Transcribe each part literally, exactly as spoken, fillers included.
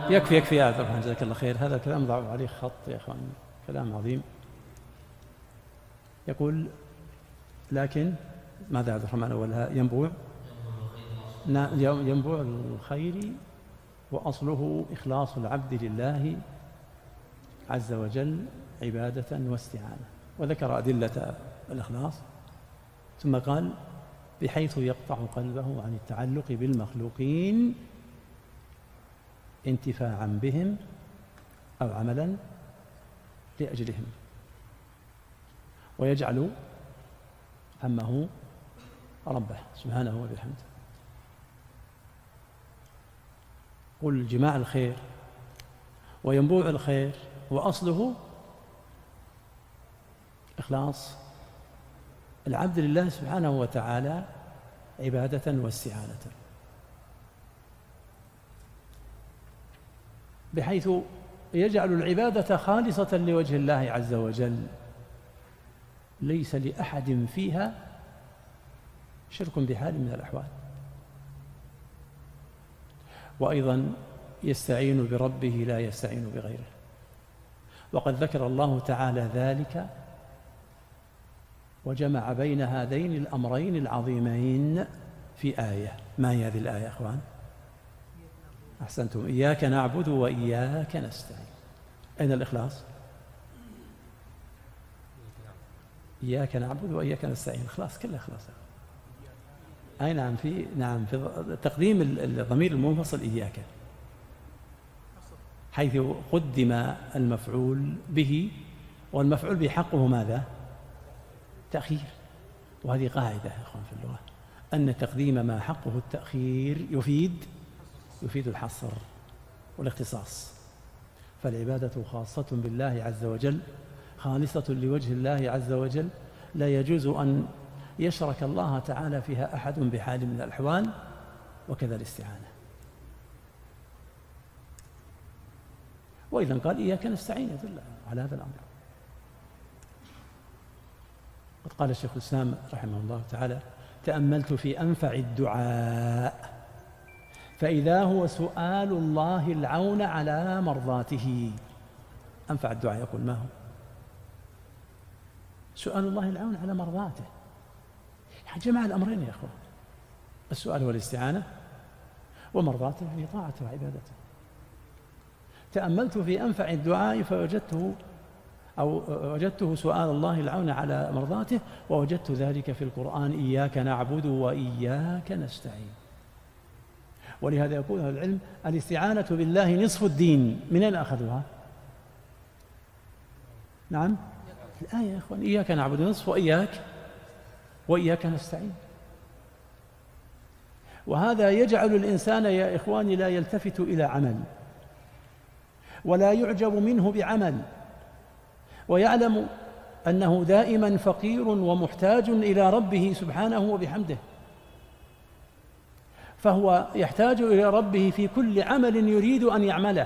يكفي يكفي يا عبد الرحمن، جزاك الله خير. هذا الكلام ضعف عليه خط يا أخوان، كلام عظيم. يقول لكن ماذا عبد الرحمن أولها؟ ينبوع ينبوع الخير وأصله إخلاص العبد لله عز وجل عبادة واستعانة، وذكر أدلة الإخلاص، ثم قال بحيث يقطع قلبه عن التعلق بالمخلوقين انتفاعا بهم أو عملا لأجلهم، ويجعل همه ربه سبحانه وبحمده. قل جماع الخير وينبوع الخير وأصله إخلاص العبد لله سبحانه وتعالى عبادة واستعانة، بحيث يجعل العبادة خالصة لوجه الله عز وجل، ليس لأحد فيها شرك بحال من الأحوال. وأيضا يستعين بربه لا يستعين بغيره، وقد ذكر الله تعالى ذلك وجمع بين هذين الأمرين العظيمين في آية. ما هي هذه الآية يا أخوان؟ أحسنتم، إياك نعبد وإياك نستعين. أين الإخلاص؟ إياك نعبد وإياك نستعين، إخلاص، كل إخلاص. أي نعم، في نعم في تقديم الضمير المنفصل إياك، حيث قدم المفعول به، والمفعول به حقه ماذا؟ تأخير. وهذه قاعدة يا أخوان في اللغة، أن تقديم ما حقه التأخير يفيد يفيد الحصر والاختصاص. فالعبادة خاصة بالله عز وجل، خالصة لوجه الله عز وجل، لا يجوز أن يشرك الله تعالى فيها أحد بحال من الأحوال، وكذا الاستعانة. وإذا قال إياك نستعين يدل على هذا الأمر. قد قال الشيخ الإسلام رحمه الله تعالى: تأملت في أنفع الدعاء فإذا هو سؤال الله العون على مرضاته. أنفع الدعاء، يقول ما هو؟ سؤال الله العون على مرضاته. يعني جمع الأمرين يا أخوان، السؤال والاستعانة، ومرضاته هي طاعته وعبادته. تأملت في أنفع الدعاء فوجدته أو وجدته سؤال الله العون على مرضاته، ووجدت ذلك في القرآن: إياك نعبد وإياك نستعين. ولهذا يقول أهل العلم: الاستعانة بالله نصف الدين. من أين أخذوها؟ نعم، الآية يا أخوان: إياك نعبد نصف وإياك وإياك نستعين. وهذا يجعل الإنسان يا إخواني لا يلتفت إلى عمل، ولا يعجب منه بعمل، ويعلم أنه دائما فقير ومحتاج إلى ربه سبحانه وبحمده، فهو يحتاج إلى ربه في كل عمل يريد أن يعمله،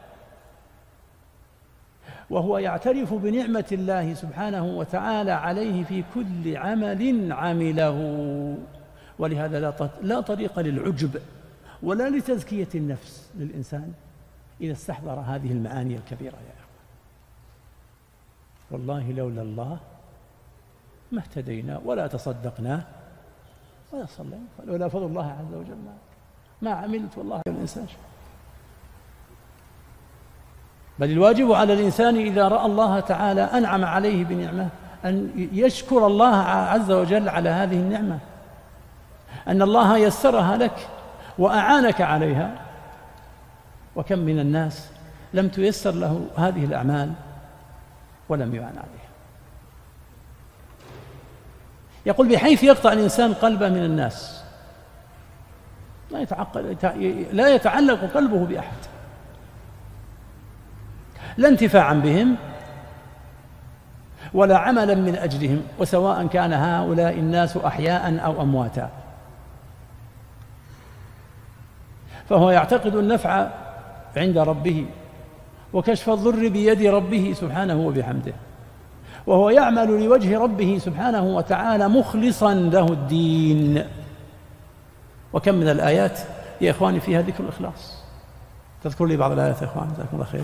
وهو يعترف بنعمة الله سبحانه وتعالى عليه في كل عمل عمله. ولهذا لا طريق للعجب ولا لتزكية النفس للإنسان إذا استحضر هذه المعاني الكبيرة يا أخوان. والله لولا الله ما اهتدينا ولا تصدقنا ولا صلينا، ولولا فضل الله عز وجل ما عملت والله الإنسان. بل الواجب على الإنسان إذا رأى الله تعالى أنعم عليه بنعمة أن يشكر الله عز وجل على هذه النعمة، أن الله يسرها لك وأعانك عليها. وكم من الناس لم تيسر له هذه الأعمال ولم يعان عليها. يقول: بحيث يقطع الإنسان قلبه من الناس، لا يتعقل لا يتعلق قلبه بأحد، لا انتفاعا بهم ولا عملا من أجلهم، وسواء كان هؤلاء الناس أحياء أو أمواتا. فهو يعتقد النفع عند ربه وكشف الضر بيد ربه سبحانه وبحمده، وهو يعمل لوجه ربه سبحانه وتعالى مخلصا له الدين. وكم من الآيات يا إخواني فيها ذكر الإخلاص. تذكر لي بعض الآيات يا إخوان جزاكم الله خير.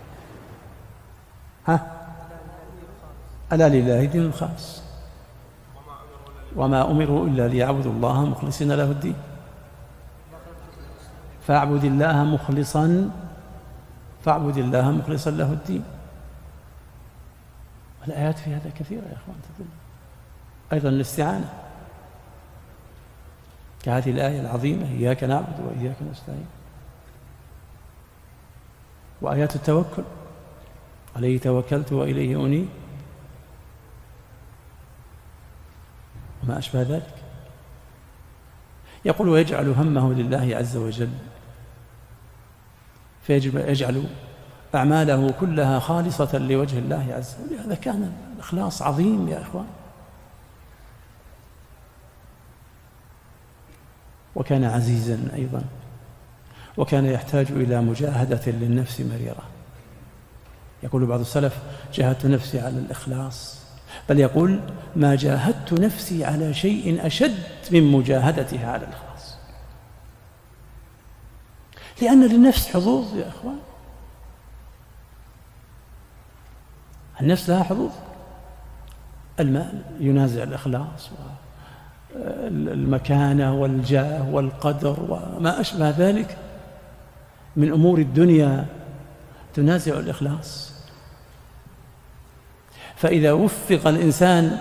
ها؟ ألا لله دين الخاص وما أمروا إلا ليعبدوا الله مخلصين له الدين فاعبد الله مخلصا فاعبد الله مخلصا له الدين. والآيات في هذا كثيرة يا إخوان تدل. أيضا الاستعانة كهذه الآية العظيمة إياك نعبد وإياك نستعين. وآيات التوكل عليه توكلت وإليه أنيب وما أشبه ذلك. يقول ويجعل همه لله عز وجل فيجعل أعماله كلها خالصة لوجه الله عز وجل. هذا كان الإخلاص عظيم يا إخوان. وكان عزيزا أيضا وكان يحتاج إلى مجاهدة للنفس مريرة. يقول بعض السلف جاهدت نفسي على الإخلاص، بل يقول ما جاهدت نفسي على شيء أشد من مجاهدتها على الإخلاص. لأن للنفس حظوظ يا إخوان، النفس لها حظوظ. المال ينازع الإخلاص، والمكانة والجاه والقدر وما أشبه ذلك من أمور الدنيا تنازع الإخلاص. فإذا وفق الإنسان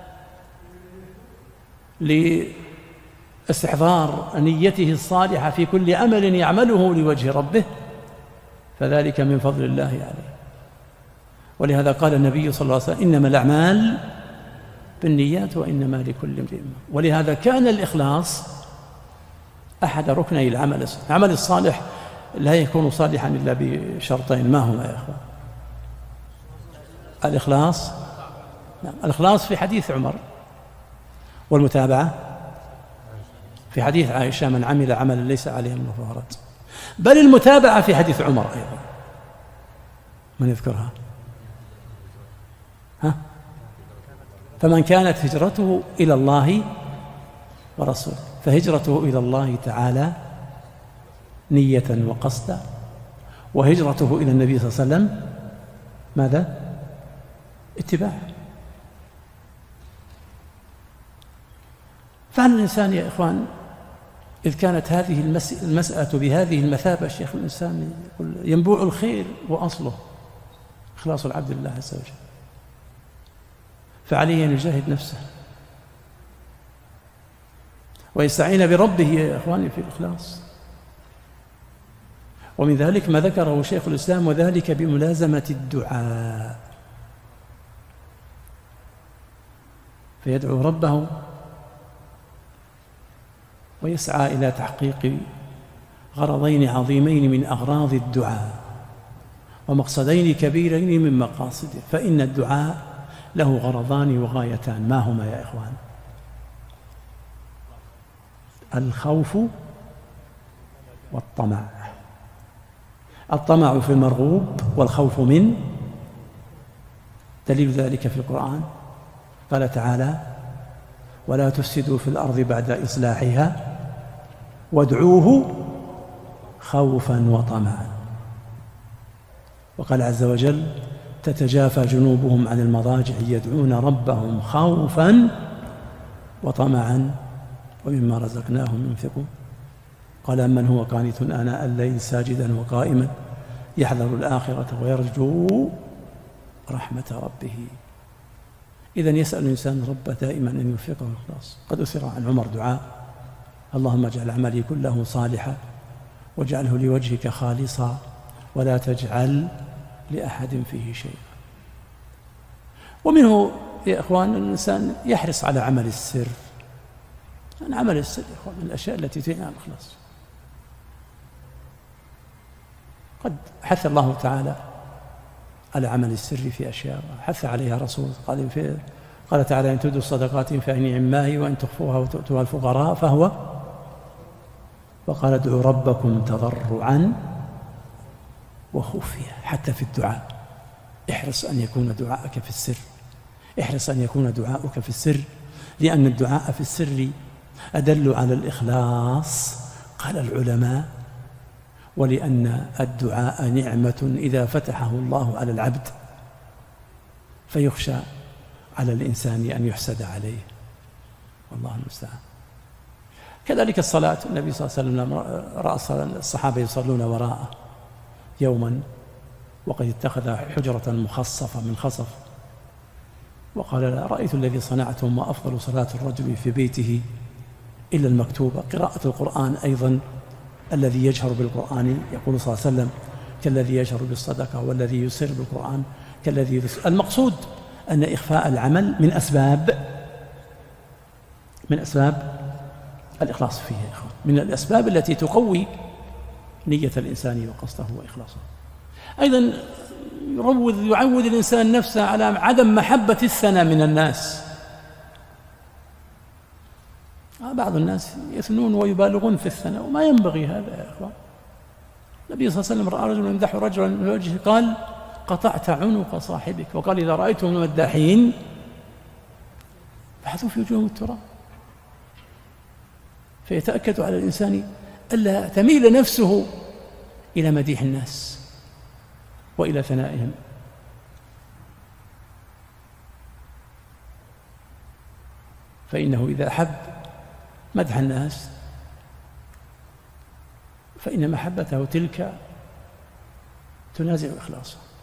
لاستحضار نيته الصالحة في كل عمل يعمله لوجه ربه فذلك من فضل الله عليه. ولهذا قال النبي صلى الله عليه وسلم إنما الأعمال بالنيات وإنما لكل امرئ ما. ولهذا كان الإخلاص أحد ركني العمل الصالح. العمل الصالح لا يكون صالحا إلا بشرطين، ما هما يا أخوان؟ الإخلاص، نعم الإخلاص في حديث عمر، والمتابعة في حديث عائشة من عمل عملا ليس عليه أمره فهو رد. بل المتابعة في حديث عمر أيضا، من يذكرها؟ ها؟ فمن كانت هجرته إلى الله ورسوله فهجرته إلى الله تعالى نية وقصدا، وهجرته إلى النبي صلى الله عليه وسلم ماذا؟ اتباع. فعلى الإنسان يا إخوان إذ كانت هذه المسألة بهذه المثابة الشيخ الإنسان يقول ينبوع الخير وأصله إخلاص العبد لله عز وجل، فعليه أن يجاهد نفسه ويستعين بربه يا إخواني في الإخلاص. ومن ذلك ما ذكره شيخ الإسلام وذلك بملازمة الدعاء، فيدعو ربه ويسعى إلى تحقيق غرضين عظيمين من أغراض الدعاء ومقصدين كبيرين من مقاصده. فإن الدعاء له غرضان وغايتان، ما هما يا إخوان؟ الخوف والطمع. الطمع في المرغوب والخوف من، دليل ذلك في القرآن قال تعالى ولا تفسدوا في الأرض بعد إصلاحها وادعوه خوفا وطمعا. وقال عز وجل تتجافى جنوبهم عن المضاجع يدعون ربهم خوفا وطمعا ومما رزقناهم ينفقون. قال أمن هو قانت آناء الليل ساجدا وقائما يحذر الآخرة ويرجو رحمة ربه. إذن يسأل الإنسان ربه دائما أن يوفقه الإخلاص. قد أثر عن عمر دعاء اللهم اجعل عملي كله صالحا واجعله لوجهك خالصا ولا تجعل لأحد فيه شيئا. ومنه يا إخوان الإنسان يحرص على عمل السر. يعني عمل السر يا إخوان من الأشياء التي تعين على الإخلاص. قد حث الله تعالى على عمل السر في أشياء حث عليها رسول قال في قال تعالى إن تبدوا الصدقات فإن نعم هي وإن تخفوها وتؤتوها الفقراء فهو. وقال ادعوا ربكم تضرعا وخفيا. حتى في الدعاء احرص أن يكون دعاءك في السر، احرص أن يكون دعاءك في السر، لأن الدعاء في السر أدل على الإخلاص. قال العلماء ولأن الدعاء نعمة إذا فتحه الله على العبد فيخشى على الإنسان أن يحسد عليه، والله المستعان. كذلك الصلاة، النبي صلى الله عليه وسلم رأى الصحابة يصلون وراءه يوما وقد اتخذ حجرة مخصفة من خصف، وقال: رأيت الذي صنعتم وأفضل صلاة الرجل في بيته إلا المكتوبة. قراءة القرآن أيضا، الذي يجهر بالقرآن يقول صلى الله عليه وسلم: كالذي يجهر بالصدقة، والذي يسر بالقرآن كالذي يسر. المقصود أن إخفاء العمل من أسباب من أسباب الإخلاص فيه يا إخوان، من الأسباب التي تقوي نية الإنسان وقصده وإخلاصه. أيضا يروض يعود الإنسان نفسه على عدم محبة الثناء من الناس. بعض الناس يثنون ويبالغون في الثناء وما ينبغي هذا يا إخوان. النبي صلى الله عليه وسلم رأى رجلا يمدح رجلا من وجهه قال: قطعت عنق صاحبك. وقال: إذا رأيتم المداحين فحثوا في وجوههم التراب. فيتأكد على الإنسان ألا تميل نفسه إلى مديح الناس وإلى ثنائهم. فإنه إذا أحب مدح الناس فإن محبته تلك تنازع إخلاصه.